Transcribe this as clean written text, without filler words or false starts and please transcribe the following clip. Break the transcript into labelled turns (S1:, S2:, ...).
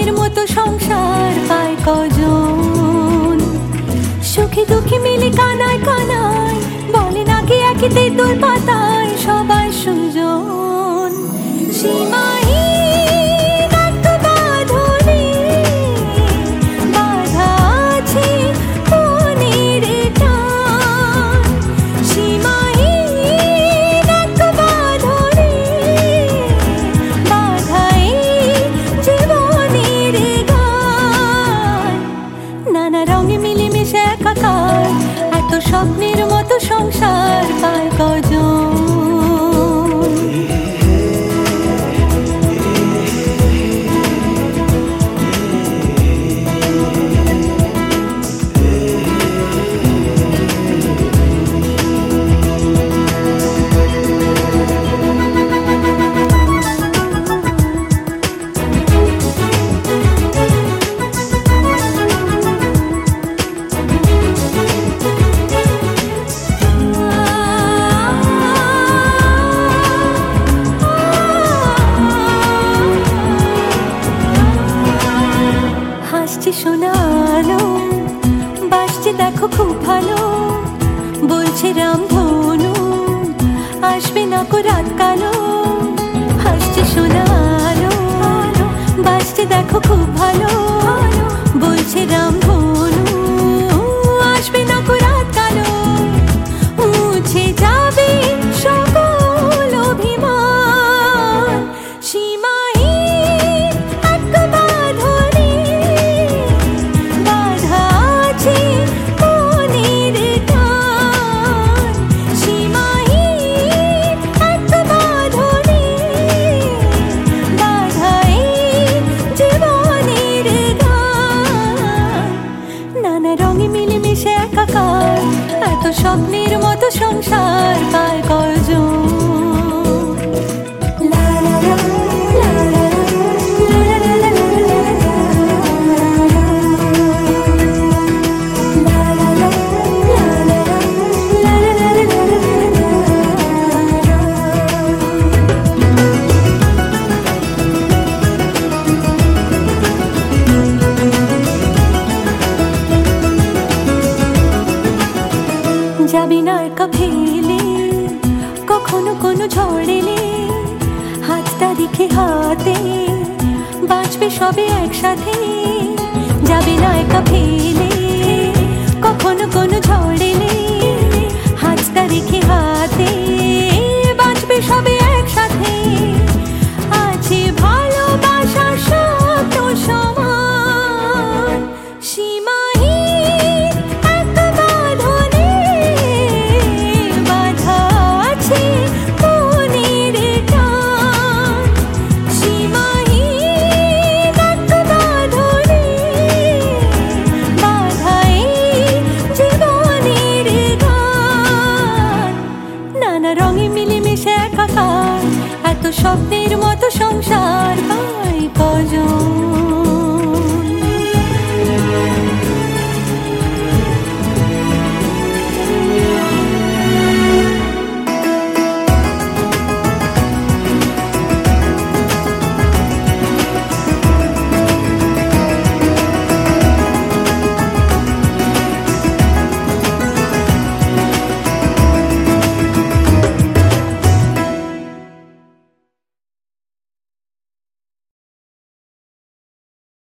S1: স্বপ্নের মতো সংসার পায় কজন? সুখে দুঃখে মিলে কানায় কানায় বলে নাকি একই তেঁতুল পাতায় সবাই সুজন। সীমাহীন এক বাঁধনে বাঁধা আছে মনের টান। সীমাহীন এক বাঁধনে বাঁধা এই জীবনের গান। নানা রঙে মিলেমিশে একাকার এত স্বপ্নের মতো সংসার পায় কজন? শোনালো বাসছে দেখো খুব ভালো, বলছে রামধনু আসবে না কো রাত কালো। হাসছে শোনালো বাসছে দেখো খুব ভালো, বলছে রামধনু আসবে না কো রাত কালো। মুছে যাবে সকল অভিমান। সীমাহীন এক বাঁধনে বাঁধা আছে মনের টান। সীমাহীন এক বাঁধনে বাঁধা এই জীবনের গান। নানা রঙে মিলেমিশে একাকার এত স্বপ্নের মতো সংসার পায় কজন? যাবি না একা ফেলে কখনো কোনো ঝড় এলে, হাতটা রেখে হাতে বাঁচবে সবে একসাথে। যাবি না একা ফেলে কখনো কোনো ঝড় এলে, হাতটা রেখে হাতে বাঁচবে সবে